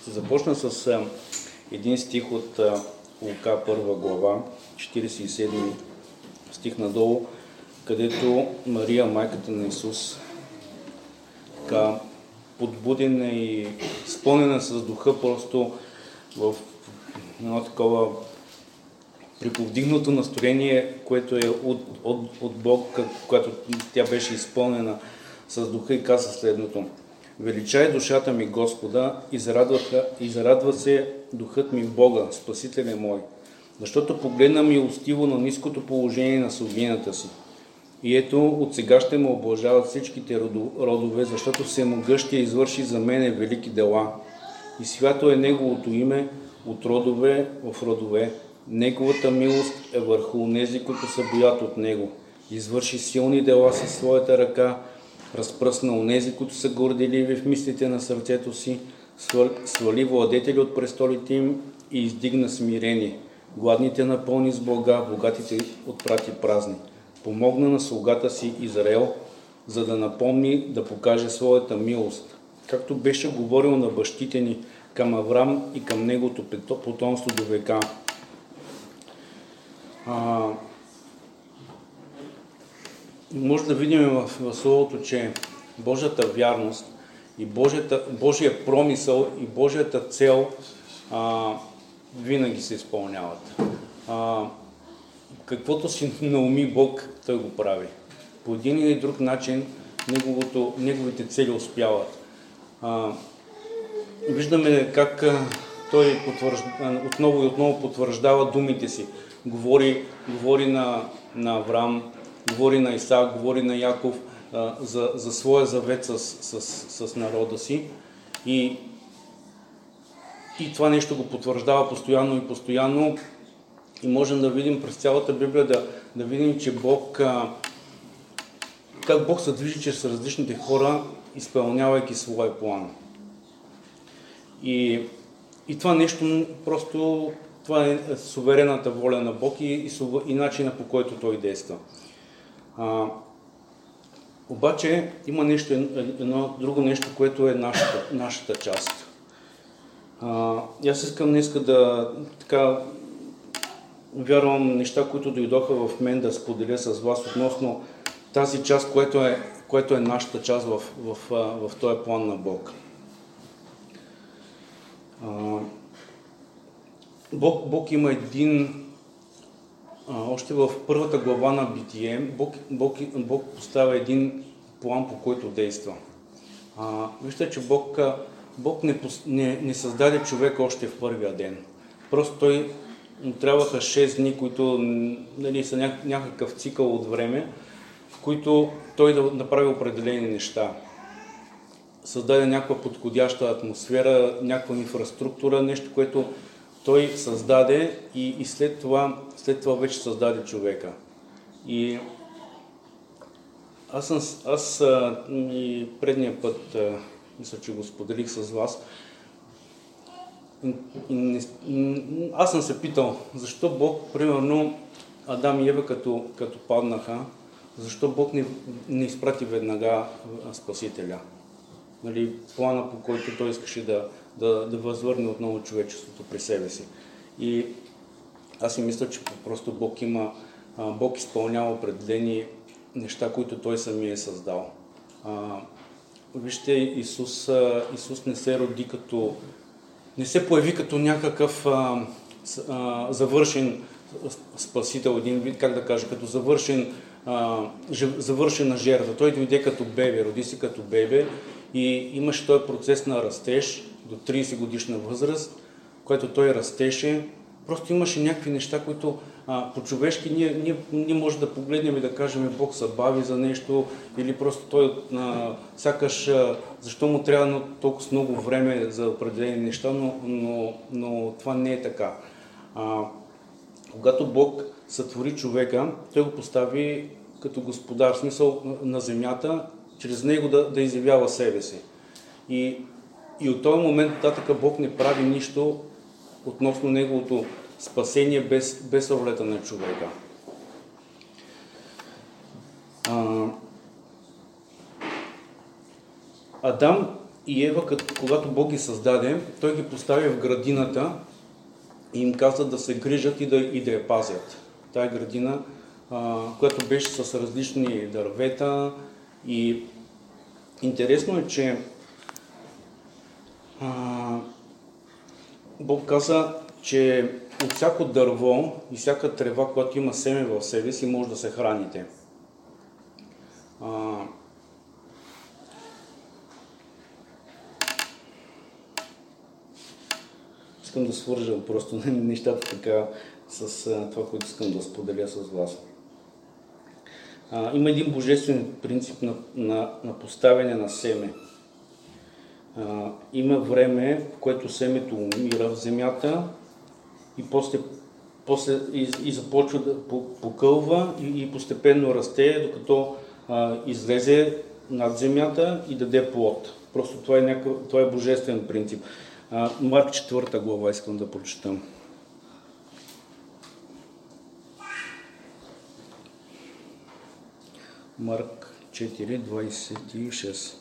Ще започна с един стих от Лука 1 глава, 47 стих надолу, където Мария, майката на Исус, така подбудена и изпълнена с духа, просто в едно такова приповдигнато настроение, което е от Бог, когато тя беше изпълнена с духа, и каза следното: величай душата ми Господа, и зарадва се духът ми в Бога, Спасителя мой, защото погледна милостиво на ниското положение на слугинята си. И ето, от сега ще ме облажават всичките родове, защото Всемогъщия извърши за мене велики дела. И свято е Неговото име от родове в родове. Неговата милост е върху онези, които се боят от Него. Извърши силни дела със своята ръка, разпръсна онези, които са горделиви в мислите на сърцето си, свали владетели от престолите им и издигна смирени. Гладните напълни с блага, богатите отпрати празни. Помогна на слугата си Израел, за да напомни, да покаже своята милост, както беше говорил на бащите ни, към Аврам и към неговото потомство до века. Може да видим в Словото, че Божията вярност и Божия промисъл и Божията цел винаги се изпълняват. Каквото си науми Бог, Той го прави. По един или друг начин неговите цели успяват. Виждаме как Той отново и отново потвърждава думите си. Говори на Авраам, говори на Исаак, говори на Яков за своя завет с народа си. И това нещо го потвърждава постоянно и постоянно. И можем да видим през цялата Библия, да видим, че как Бог се движи чрез различните хора, изпълнявайки своя план. И това нещо просто, това е суверенната воля на Бог и начина, по който Той действа. Обаче има едно друго нещо, което е нашата част. Аз искам днес вярвам неща, които дойдоха в мен, да споделя с вас относно тази част, което е нашата част в този план на Бог. Бог има още в първата глава на Битие, Бог поставя един план, по който действа. Вижте, че Бог не създаде човека още в първия ден. Просто Той трябваха 6 дни, които са някакъв цикъл от време, в които Той да направи определени неща. Създаде някаква подходяща атмосфера, някаква инфраструктура, нещо, което Той създаде и след това вече създаде човека. И аз и предния път, мисля, че го споделих с вас, аз съм се питал, защо Бог, примерно, Адам и Ева, като паднаха, защо Бог не изпрати веднага Спасителя? Плана, по който Той искаше да възвърне отново човечеството при себе си. И аз си мисля, че просто Бог изпълнява определени неща, които Той самия е създал. Вижте, Исус не се роди не се появи като някакъв завършен спасител, един вид, как да кажа, като завършена жертва. Той дойде като бебе, роди се като бебе и имаше този процес на растеж до 30 годишна възраст, който той растеше. Просто имаше някакви неща, които по-човешки ние може да погледнем и да кажем, Бог се бави за нещо, или просто той сякаш защо му трябва толкова много време за определени неща, но това не е така. Когато Бог сътвори човека, Той го постави като господар, смисъл на земята, чрез него да изявява себе си. И от този момент нататък Бог не прави нищо относно неговото спасение без ролята на човека. Адам И Ева, когато Бог ги създаде, той ги постави в градината и им каза да се грижат и да я пазят. Тая градина, която беше с различни дървета, и интересно е, че Бог каза, че от всяко дърво и всяка трева, която има семе в себе си, може да се храните. Искам да свържа просто нещата така с това, което искам да споделя с вас. Има един божествен принцип на поставяне на семе. Има време, в което семето умира в земята и после започва да покълва и постепенно расте, докато излезе над земята и даде плод. Просто това е божествен принцип. Марк 4 глава искам да прочитам. Марк 4, 26.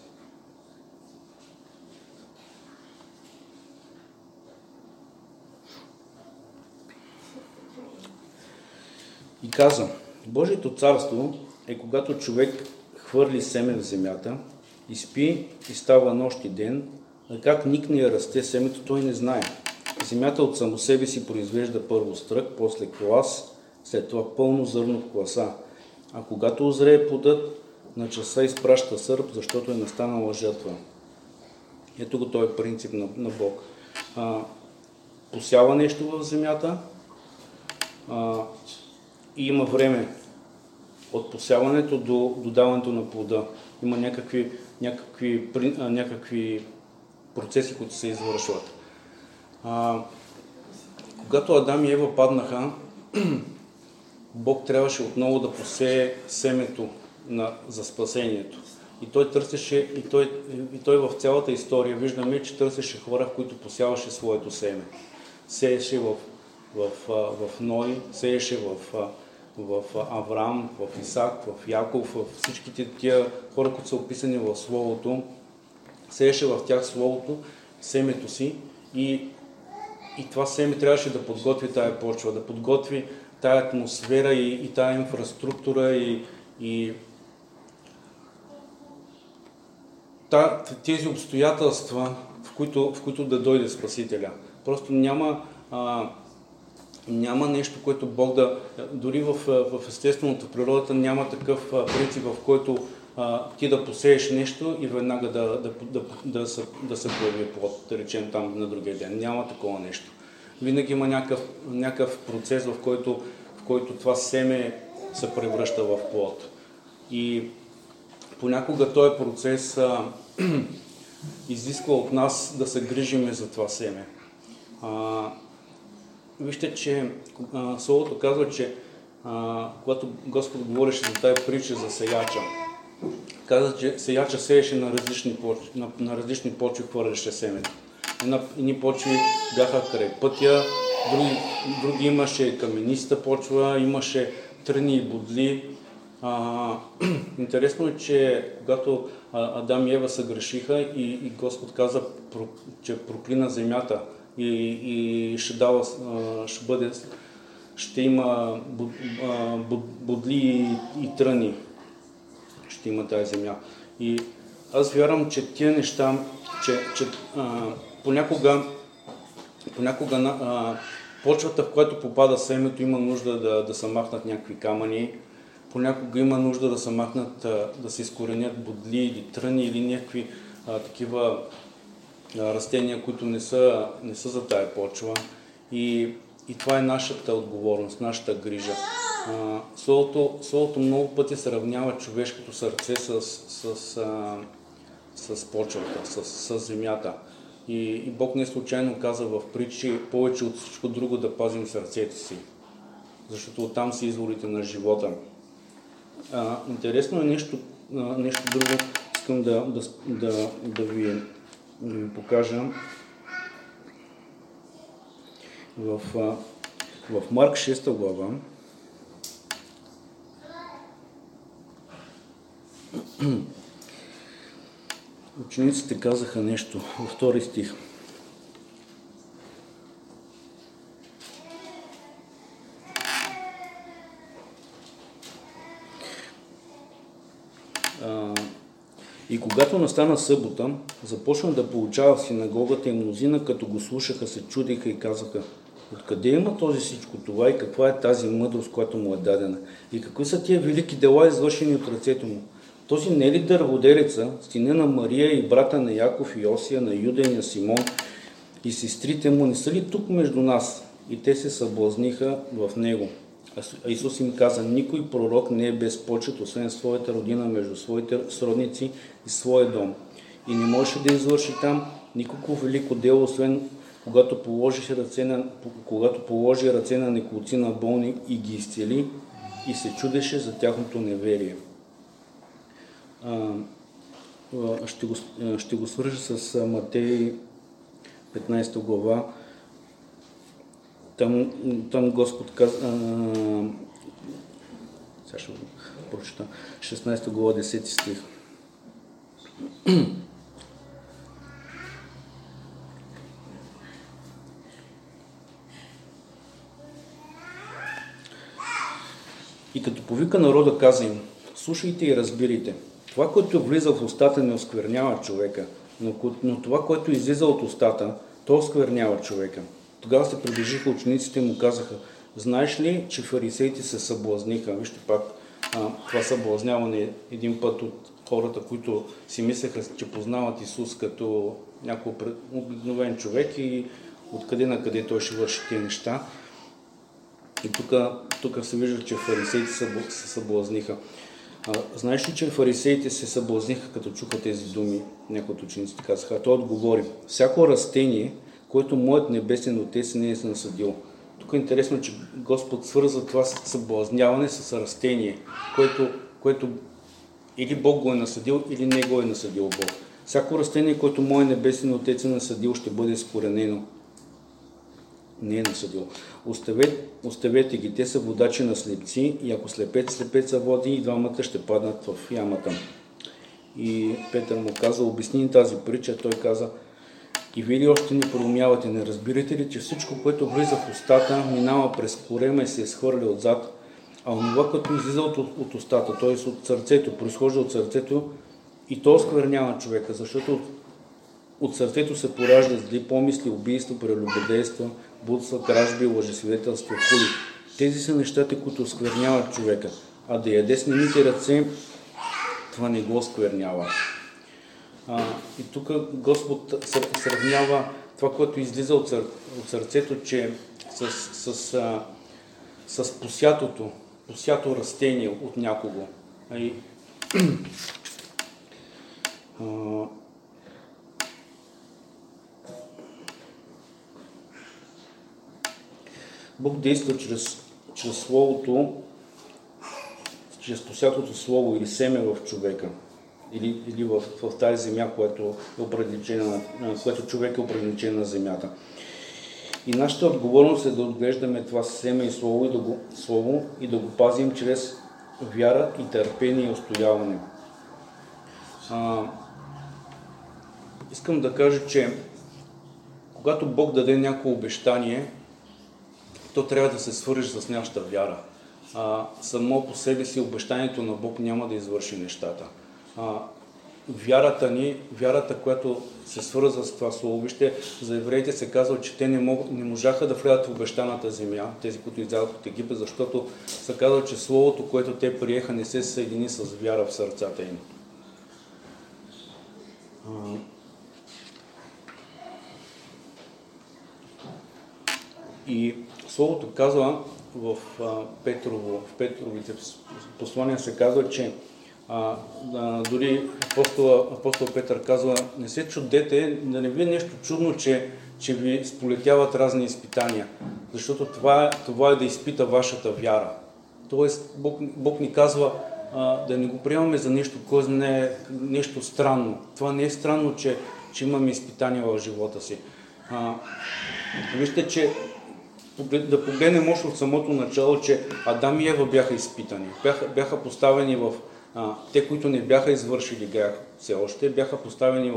И каза: Божието царство е когато човек хвърли семе в земята и спи и става нощ и ден, а как никне и расте семето, той не знае. Земята от само себе си произвежда първо стрък, после клас, след това пълно зърно в класа. А когато озрее плодът, на часа изпраща сърп, защото е настанала жертва. Ето го този принцип на Бог. Посява нещо в земята и има време от посяването до даването на плода. Има някакви процеси, които се извършват. Когато Адам и Ева паднаха, Бог трябваше отново да посее семето за спасението. И той търсеше, и той в цялата история виждаме, че търсеше хора, в които посяваше своето семе. Сееше в Ной, сееше в Авраам, в Исак, в Яков, в всичките тия хора, които са описани в Словото. Сееше в тях Словото, семето си, и това семе трябваше да подготви тая почва, да подготви тая атмосфера и тая инфраструктура и тези обстоятелства, в които да дойде Спасителя. Просто няма нещо, което Бог дори в естествената природата няма такъв принцип, в който ти да посееш нещо и веднага да се появи плод, да речем там на другия ден. Няма такова нещо. Винаги има някакъв процес, в който това семе се превръща в плод. И понякога този процес изисква от нас да се грижиме за това семе. Вижте, че Словото казва, че когато Господ говореше за тази притча за сеяча, каза, че сеяча сееше на различни почви, хвърляше семето. Едни почви бяха край пътя, други имаше камениста почва, имаше тръни и бодли. Интересно е, че когато Адам и Ева се грешиха и Господ каза, че проклина земята и ще има бодли и тръни, ще има тази земя. И аз вярвам, че тия неща, че понякога почвата, в която попада семето, има нужда да се махнат някакви камъни, понякога има нужда да се махнат, да се изкоренят бодли или тръни или някакви такива растения, които не са за тая почва. И това е нашата отговорност, нашата грижа. Словото много пъти сравнява човешкото сърце с почвата, с земята. И Бог не случайно каза в притчи, повече от всичко друго да пазим сърцето си, защото оттам са изворите на живота. Интересно е нещо друго, искам да ви покажа. В Марк 6 глава учениците казаха нещо във втори стих. И когато настана събота, започна да получава в синагогата и мнозина, като го слушаха, се чудиха и казаха: откъде има този всичко това и каква е тази мъдрост, която му е дадена? И какви са тия велики дела, извършени от ръцете му? Този не е ли дърводелеца, сине на Мария и брата на Яков и Йосия, на Юда и на Симон и сестрите му, не са ли тук между нас? И те се съблазниха в него. А Исус им каза: никой пророк не е без почет, освен своята родина, между своите сродници и своя дом. И не можеше да извърши там никакво велико дело, освен когато положи ръце на неколцина болни и ги изцели, и се чудеше за тяхното неверие. Ще го свържа с Матей 15 глава. Там Господ каза, сега ще го прочета, 16 глава, 10 стих. И като повика народа, каза им: слушайте и разбирайте. Това, което влиза в устата, не осквернява човека, но това, което излиза от устата, то осквернява човека. Тогава се приближиха учениците и му казаха: знаеш ли, че фарисеите се съблазниха? Вижте пак това съблазняване един път от хората, които си мислеха, че познават Исус като някой обикновен човек и откъде на къде той ще върши тези неща. И тук се вижда, че фарисеите се съблазниха. Знаеш ли, че фарисеите се съблазниха, като чуха тези думи? Някои от учениците казаха. А той отговори: всяко растение, което моят небесен Отец не е насадил. Тук е интересно, че Господ свързва това съблазняване с растение, което или Бог го е насадил, или не го е насадил Бог. Всяко растение, което моят небесен Отец е насадил, ще бъде изкоренено. Не е насадил. Оставете ги, те са водачи на слепци, и ако слепеца води, и двамата ще паднат в ямата. И Петър му каза: обясни тази притча. Той каза: и вие ли още не проумявате, не разбирате ли, че всичко, което влиза в устата, минава през корема и се изхвърля отзад, а онова, което излиза от устата, т.е. от сърцето, произхожда от сърцето, и то осквернява човека, защото от сърцето се поражда зли помисли, убийства, прелюбодейства, блудства, кражби, лъжесвидетелства, хули. Тези са нещата, които оскверняват човека. А да яде с немите ръце, това не го осквернява. И тук Господ сравнява това, което излиза от сърцето, че с посято растение от някого. Бог действа чрез Словото, чрез посятото Слово или семе в човека, или в тази земя, която човек е определен на земята. И нашата отговорност е да отглеждаме това семе и Слово и да го пазим чрез вяра и търпение и устояване. Искам да кажа, че когато Бог даде някакво обещание, то трябва да се свържи с нашата вяра. Само по себе си обещанието на Бог няма да извърши нещата. Вярата, която се свързва с това слово, вижте, за евреите се казва, че те не можаха да влязат в обещаната земя, тези, които излязат от Египет, защото се казва, че словото, което те приеха, не се съедини с вяра в сърцата им. И Словото казва в Петровите послания се казва, че дори апостол Петър казва: не се чудете, да не ви е нещо чудно, че ви сполетяват разни изпитания, защото това е да изпита вашата вяра. Тоест Бог ни казва да не го приемаме за нещо, кой знае, нещо странно. Това не е странно, че имаме изпитания в живота си. Вижте, че да погледнем още от самото начало, че Адам и Ева бяха изпитани, бяха поставени те, които не бяха извършили грях все още, бяха поставени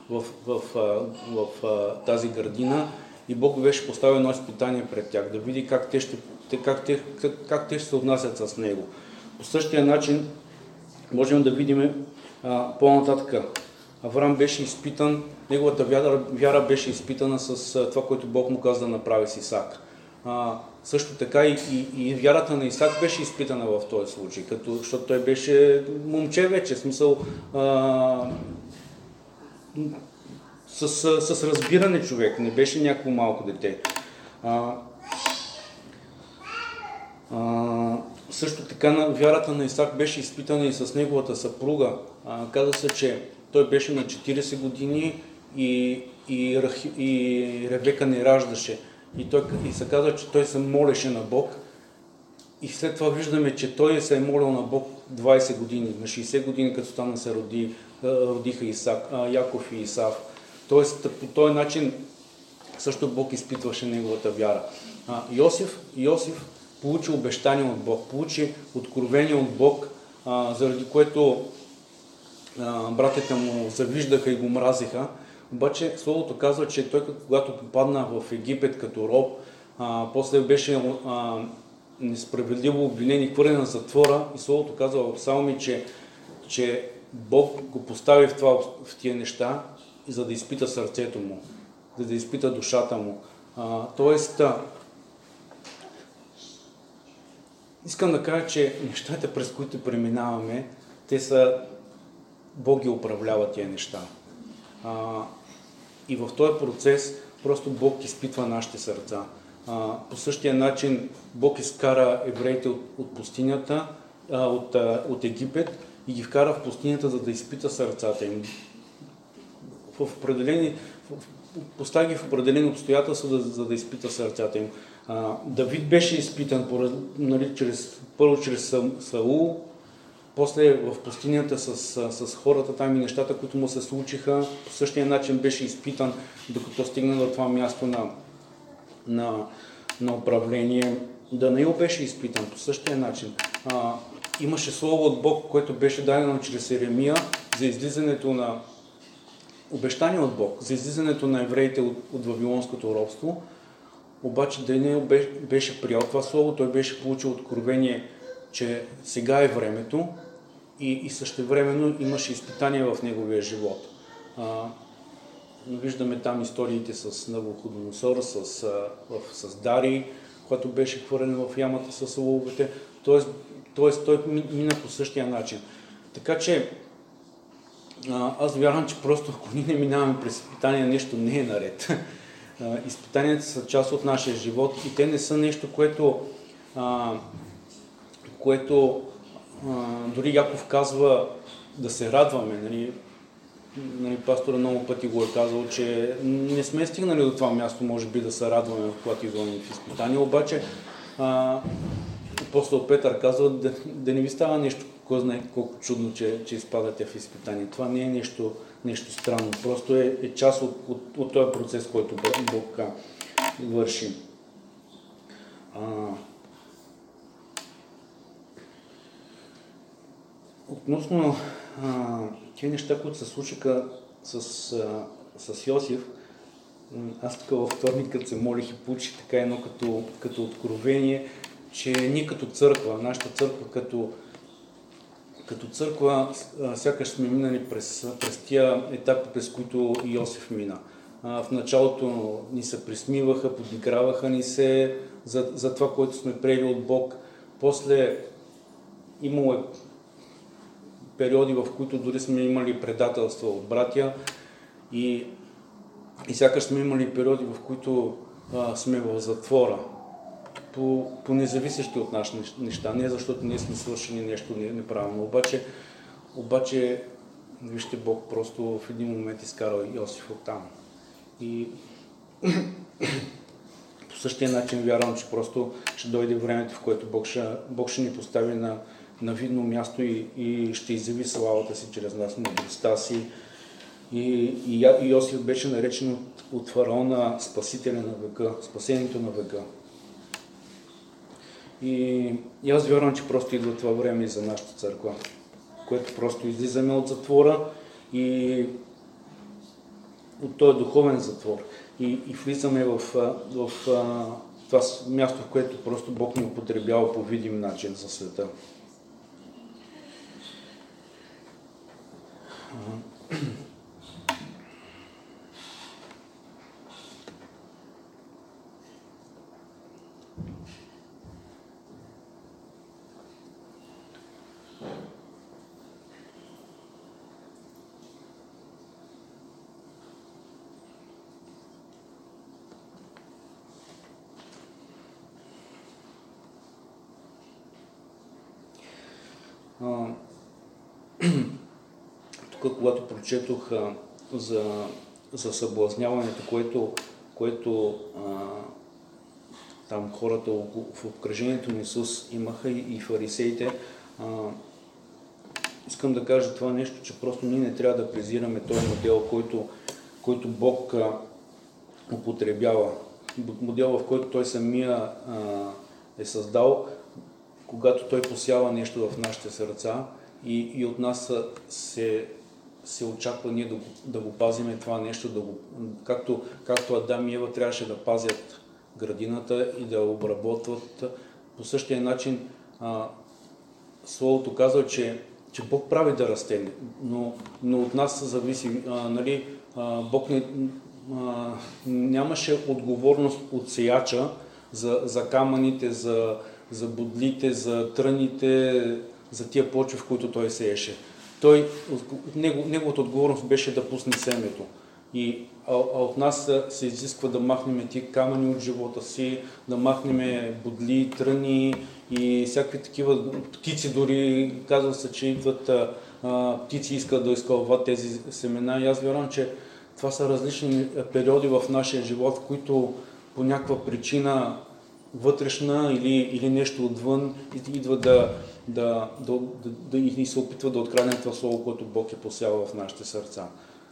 в тази градина и Бог беше поставил едно изпитание пред тях, да види как те ще се отнасят с Него. По същия начин можем да видим по-нататък. Авраам беше изпитан, неговата вяра беше изпитана с това, което Бог му каза да направи с Исак. Също така и вярата на Исак беше изпитана в този случай, защото той беше момче вече, в смисъл с разбиране човек, не беше някакво малко дете. Също така вярата на Исак беше изпитана и с неговата съпруга. Каза се, че той беше на 40 години и Ревека не раждаше. И се казва, че той се молеше на Бог. И след това виждаме, че той се е молил на Бог 20 години. На 60 години, като стана се родиха Яков и Исав. Тоест, по този начин също Бог изпитваше неговата вяра. Йосиф получи обещание от Бог, получи откровение от Бог, заради което братята му завиждаха и го мразиха. Обаче Словото казва, че той, когато попадна в Египет като роб, после беше несправедливо обвинен и хвърлен на затвора. И Словото казва в Псалми, че Бог го постави в тия неща, за да изпита сърцето му, за да изпита душата му. Искам да кажа, че нещата, през които преминаваме, Бог ги управлява тия неща. И в този процес просто Бог изпитва нашите сърца. По същия начин Бог изкара евреите от пустинята, от Египет и ги вкара в пустинята, за да изпита сърцата им. Поставя ги в определени обстоятелства, за да изпита сърцата им. Давид беше изпитан първо чрез Саул, после в пустинята с хората там и нещата, които му се случиха. По същия начин беше изпитан, докато стигна до това място на управление. Данаил беше изпитан по същия начин. Имаше слово от Бог, което беше дадено чрез Еремия за излизането на обещание от Бог, за излизането на евреите от вавилонското робство. Обаче Даниил беше приял това слово, той беше получил откровение, че сега е времето и същевременно имаше изпитания в неговия живот. Виждаме там историите с Навуходоносор, с Дарий, който беше хвърлен в ямата с лъвовете. Тоест той мина по същия начин. Така че аз вярвам, че просто ако ние не минаваме през изпитания, нещо не е наред. Изпитанията са част от нашия живот и те не са нещо, което дори Яков казва да се радваме. Нали, пастора много пъти го е казал, че не сме стигнали до това място, може би да се радваме, когато идваме в изпитания, обаче апостол Петър казва да не ви става нещо, кой знае колко чудно, че изпадате в изпитание. Това не е нещо странно, просто е част от този процес, който Бог върши. Относно тези неща, които се случиха с Йосиф, аз тук във вторник, като се молих и получих така едно като откровение, че ние като църква, нашата църква като църква, сякаш сме минали през тия етапи, през които Йосиф мина. В началото ни се присмиваха, подиграваха ни се за това, което сме приели от Бог. После имало е периоди, в които дори сме имали предателства от братя и сякаш сме имали периоди, в които сме в затвора по независещи от наши неща, не защото ние сме свършили нещо неправилно. Обаче вижте, Бог просто в един момент изкара Йосиф оттам. И по същия начин вярвам, че просто ще дойде времето, в което Бог ще ни постави на видно място и ще изяви славата си чрез нас, мъдростта си. И Йосиф беше наречен от фараона спасителя на века, спасението на века. И аз вярвам, че просто идва това време и за нашата църква, което просто излизаме от затвора и от този духовен затвор и влизаме в това място, в което просто Бог ни употребява по видим начин за света. Тук, когато прочетох за съблазняването, което там хората в обкръжението на Исус имаха и фарисеите, искам да кажа това нещо, че просто ние не трябва да презираме този модел, който Бог употребява. Модел, в който Той самия е създал, когато Той посява нещо в нашите сърца и от нас се очаква ние да го пазиме това нещо, както Адам и Ева трябваше да пазят градината и да обработват. По същия начин Словото казва, че Бог прави да расте, но от нас зависи. Бог нямаше отговорност от сеяча за камъните, за бодлите, за тръните, за тия почви, в които той сееше. Неговата отговорност беше да пусне семето. А от нас се изисква да махнем тия камъни от живота си, да махнем бодли, тръни и всякакви такива птици, дори казва се, че идват птици, искат да изкълват тези семена. И аз вярвам, че това са различни периоди в нашия живот, в които по някаква причина вътрешна или нещо отвън идва и се опитва да открадне това слово, което Бог е посява в нашите сърца.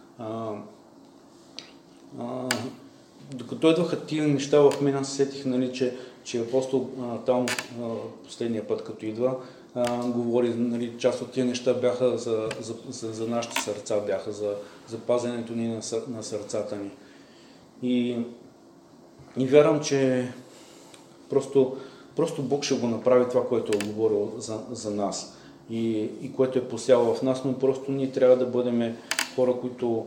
Докато идваха тия неща в мен, аз сетих, че апостол там последния път, като идва, говори, част от тия неща бяха за нашите сърца, бяха за пазенето ни на сърцата ни. И вярвам, че просто Бог ще го направи това, което е говорил за нас и което е посял в нас, но просто ние трябва да бъдем хора, които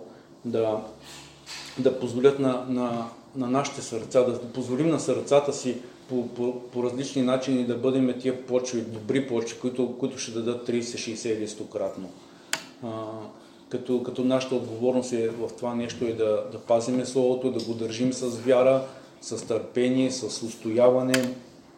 да позволят на нашите сърца, да позволим на сърцата си по различни начини да бъдем тия почви, добри почви, които ще дадат 30, 60 или 100-кратно. Като нашата отговорност е в това нещо да пазиме Словото, да го държим с вяра, с търпение, с устояване.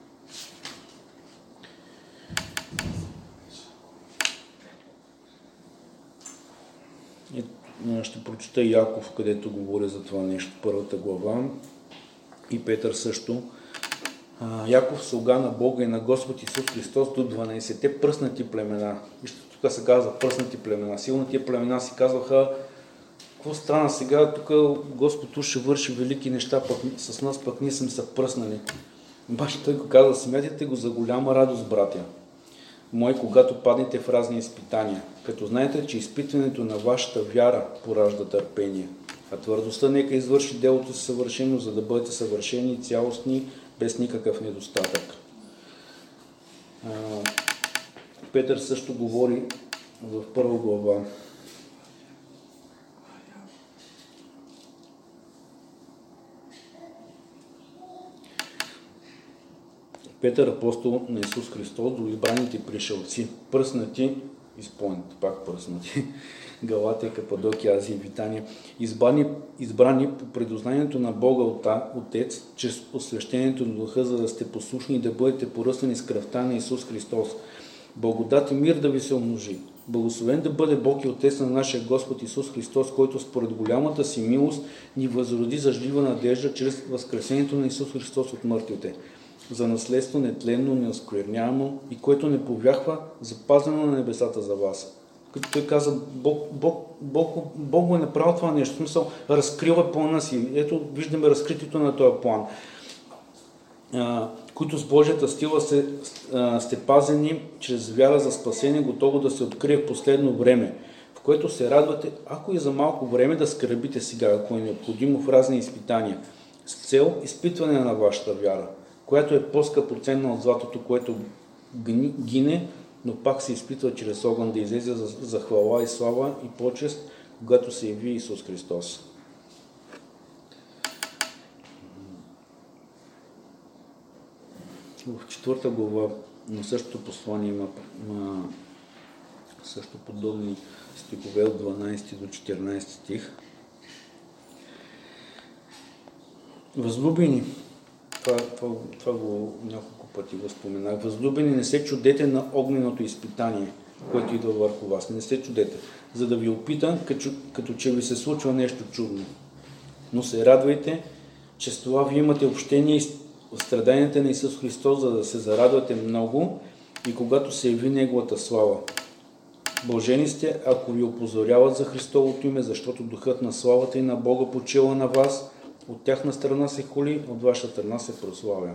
Ще прочита Яков, където говоря за това нещо, първата глава, и Петър също. Яков, слуга на Бога и на Господ Исус Христос, до 12-те пръснати племена. Вижте, тук се казва пръснати племена. Силно тия племена си казваха: какво стана сега, тук Господ ще върши велики неща, пък с нас пък ние сме се пръснали. Обаче той го казва: смятайте го за голяма радост, братя мои, когато паднете в разни изпитания, като знаете, че изпитването на вашата вяра поражда търпение, а твърдостта нека извърши делото си съвършено, за да бъдете съвършени и цялостни, без никакъв недостатък. Петър също говори в първа глава. Петър, апостол на Исус Христос, до избраните пришелци, пръснати, изпълнете, пак пръснати, Галатия, Кападокия, Азия и Витания, избрани по предознанието на Бога Отец, чрез освещението на Духа, за да сте послушни и да бъдете поръснани с кръвта на Исус Христос. Благодат и мир да ви се умножи. Благословен да бъде Бог и Отец на нашия Господ Исус Христос, който според голямата си милост ни възроди за жива надежда чрез възкресението на Исус Христос от мъртвите, за наследство нетленно, неоскверняемо и което не повяхва, запазено на небесата за вас. Като той каза, Бог го е направил това нещо, в смисъл, разкрива плана си. Ето, виждаме разкритието на този план. които с Божията сила сте пазени чрез вяра за спасение, готово да се открие в последно време, в което се радвате, ако и за малко време да скърбите сега, ако е необходимо в разни изпитания, с цел изпитване на вашата вяра, която е по-скъпоценна от златото, което гине, но пак се изпитва чрез огън да излезе за хвала и слава и почест, когато се яви Исус Христос. В 4 глава на същото послание има също подобни стихове от 12 до 14 стих. Възлюбени, това го няколко пъти го споменах, възлюбени, не се чудете на огненото изпитание, което идва върху вас. Не се чудете, за да ви опита, като че ви се случва нещо чудно. Но се радвайте, че с това ви имате общение в страданията на Исус Христос, за да се зарадвате много и когато се яви Неговата слава. Блажени сте, ако ви опозоряват за Христовото име, защото духът на славата и на Бога почива на вас, от тяхна страна се хули, от ваша страна се прославя.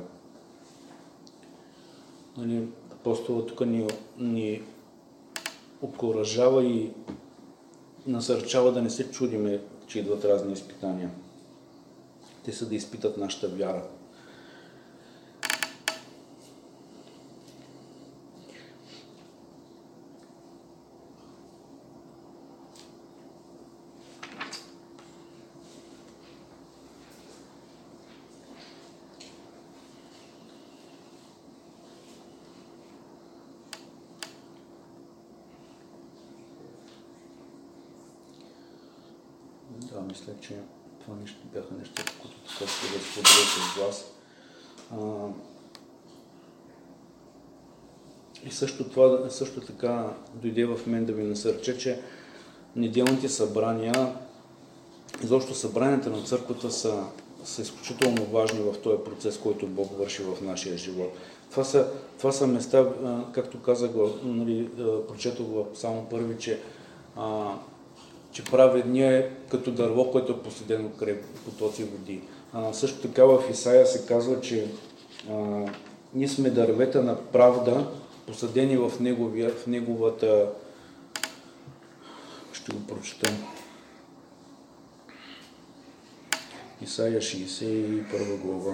Апостолът тук ни окуражава и насърчава да не се чудиме, че идват разни изпитания. Те са да изпитат нашата вяра. Да, мисля, че това бяха нещата, които така ще да споделя с вас. И също така дойде в мен да ви насърча, че неделните събрания, изобщо събранията на църквата са изключително важни в този процес, който Бог върши в нашия живот. Това са места, както казах, прочетох в Псалм 1, че праведният е като дърво, което е посадено край потоци води. Също така в Исаия се казва, че ние сме дървета на правда, посадени в неговата... Ще го прочета. Исаия 61 глава.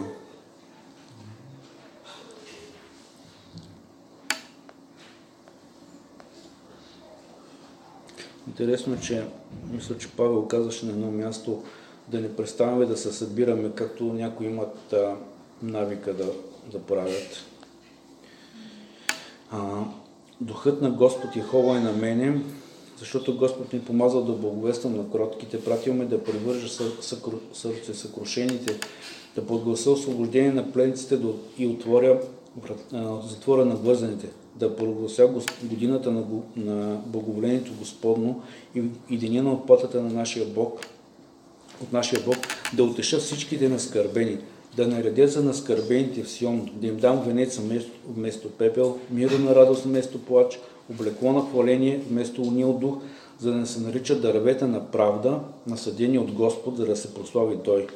Интересно, че мисля, че Павел казваше на едно място да не преставаме да се събираме, както някои имат навика да правят. Духът на Господ Йехова е на мене, защото Господ ми помазал да благовествам на кротките, пратил ме да привържа сърце съкрушените, да подгласа освобождение на пленниците и отворя затвора на глъзаните, да проглася годината на благоволението Господно и деня на отплатата на нашия Бог, от нашия Бог, да утеша всичките наскърбени, да наредя за наскърбените в Сион, да им дам венец вместо пепел, миро на радост вместо плач, облекло на хваление вместо унил дух, за да не се наричат дървета на правда, насадени от Господ, за да се прослави Той.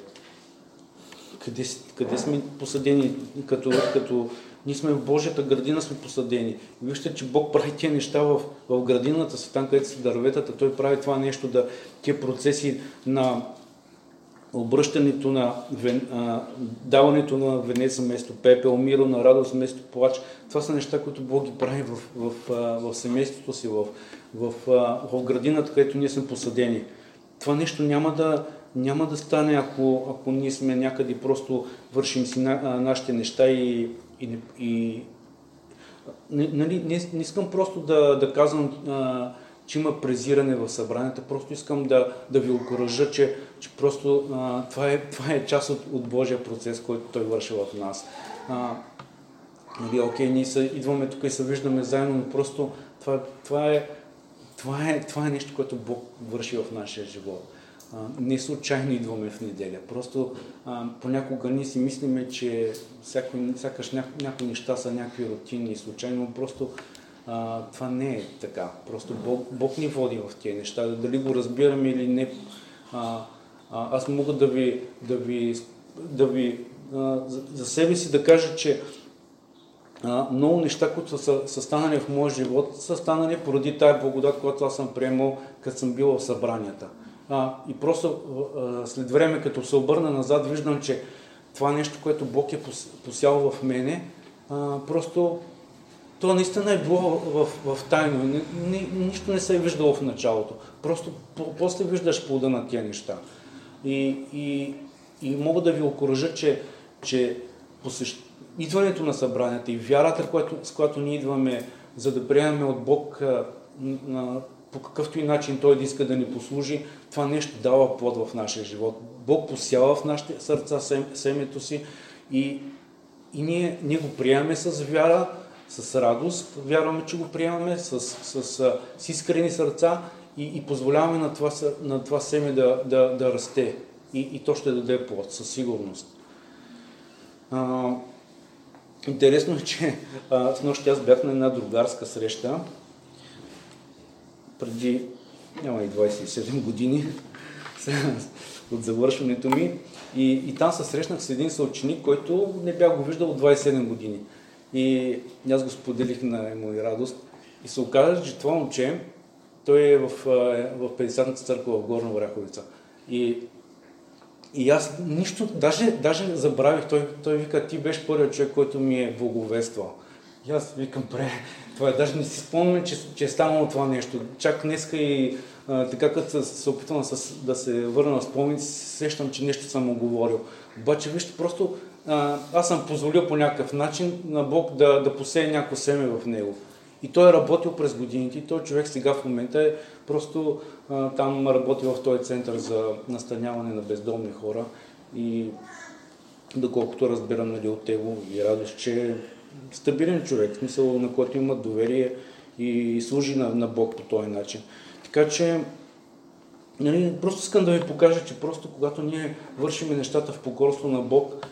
Къде сме посадени? Като ние сме в Божията градина, сме посадени. Вижте, че Бог прави тия неща в градината си, там където са дърветата, Той прави това нещо, тия процеси на обръщането на даването на венец вместо пепел, миро на радост вместо плач. Това са неща, които Бог ги прави в семейството си, в градината, където ние сме посадени. Това нещо няма да стане, ако ние сме някъде просто вършим си нашите неща не искам просто да казвам, че има презиране в събранията, просто искам да ви окуража, че просто това е част от Божия процес, който Той върши в нас. Окей, ние идваме тук и се виждаме заедно, но просто това е нещо, което Бог върши в нашия живот. Не случайно идваме в неделя. Просто понякога ние си мислиме, че сякаш някои неща са някакви рутинни и случайно. Просто това не е така. Просто Бог ни води в тези неща. Дали го разбираме или не, аз мога да ви за себе си да кажа, че много неща, които са станали в моя живот, са станали поради тая благодат, която аз съм приемал, като съм бил в събранията. И просто след време, като се обърна назад, виждам, че това нещо, което Бог е посял в мене, просто то наистина е било в тайно. Нищо не се е виждало в началото. Просто после виждаш плода на тия неща. И мога да ви окуража, че идването на събранията и вярата, с която ние идваме, за да приемаме от Бог по какъвто и начин Той да иска да ни послужи, това нещо дава плод в нашия живот. Бог посява в нашите сърца семето си и ние го приемаме с вяра, с радост, вярваме, че го приемаме с искрени сърца и позволяваме на това семе да расте. И то ще даде плод, със сигурност. Интересно е, че с нощи аз бях на една другарска среща, преди, няма и 27 години, от завършването ми. И там се срещнах с един съученик, който не бях го виждал от 27 години. И аз го споделих на моя радост. И се оказа, че това момче, той е в 50-та църква в Горна Оряховица. И аз нищо, даже забравих, той вика, ти беше първият човек, който ми е благовествал. И аз викам, това даже не си спомням, че е станало това нещо. Чак днеска и така като се опитвам да се върна на спомените, сещам, че нещо съм му говорил. Обаче вижте, просто аз съм позволил по някакъв начин на Бог да посее някакво семе в него. И той е работил през годините и той човек сега в момента е просто там работи в този център за настаняване на бездомни хора и доколкото разбирам от него и радост, че е стабилен човек, в смисъл на който има доверие и служи на Бог по този начин. Така че просто искам да ви покажа, че просто когато ние вършим нещата в покорство на Бог,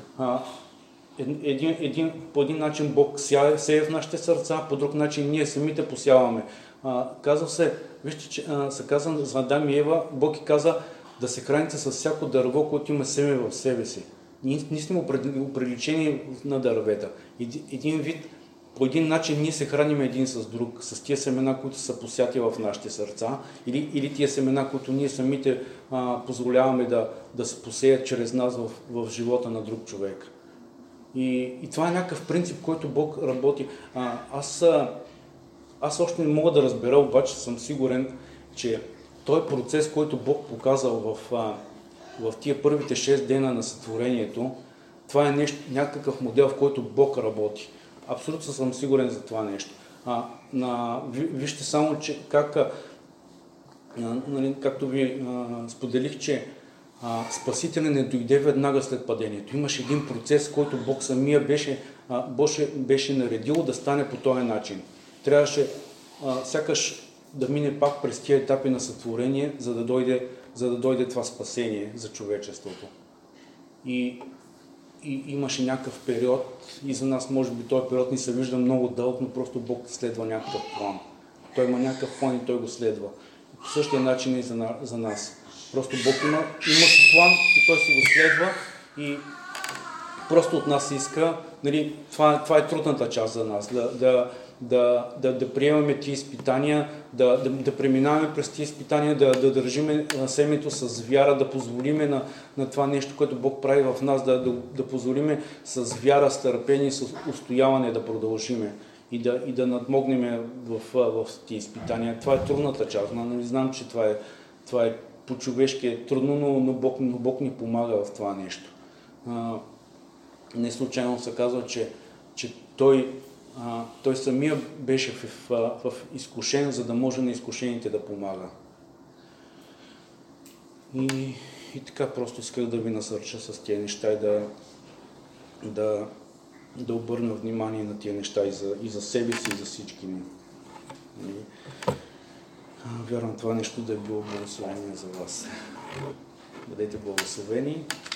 по един начин Бог сее в нашите сърца, по друг начин ние самите посяваме. Казва се, вижте, че се казва за Адам и Ева, Бог и каза да се храните с всяко дърво, което има семе в себе си. Ние сме оприличени на дървета. Един вид, по един начин ние се храним един с друг, с тия семена, които са посяти в нашите сърца, или тия семена, които ние самите позволяваме да се посеят чрез нас в живота на друг човек. И това е някакъв принцип, който Бог работи. Аз още не мога да разбера, обаче съм сигурен, че този процес, който Бог показал в тия първите 6 дена на сътворението, това е някакъв модел, в който Бог работи. Абсолютно съм сигурен за това нещо. Вижте само, че както ви споделих, че Спасителя не дойде веднага след падението. Имаше един процес, който Бог самия беше наредил да стане по този начин. Трябваше сякаш да мине пак през тия етапи на сътворение, за да дойде това спасение за човечеството. И имаше някакъв период, и за нас може би този период ни се вижда много дълъг, но просто Бог следва някакъв план. Той има някакъв план и той го следва. По същия начин и за нас. Просто Бог има си план и той си го следва и просто от нас иска, това е трудната част за нас, да приемаме тия изпитания, да преминаваме през тия изпитания, да държиме семето с вяра, да позволиме на това нещо, което Бог прави в нас, да позволиме с вяра, с търпение, с устояване да продължиме и да надмогнем в тия изпитания. Това е трудната част. Не знам, че това е по-човешки е трудно, но Бог ни помага в това нещо. Не случайно се казва, че той самия беше в изкушен, за да може на изкушените да помага. И така просто исках да ви насърча с тези неща и да обърна внимание на тези неща и за себе си, и за всички ни. Вярвам това нещо да е било благословение за вас. Бъдете благословени.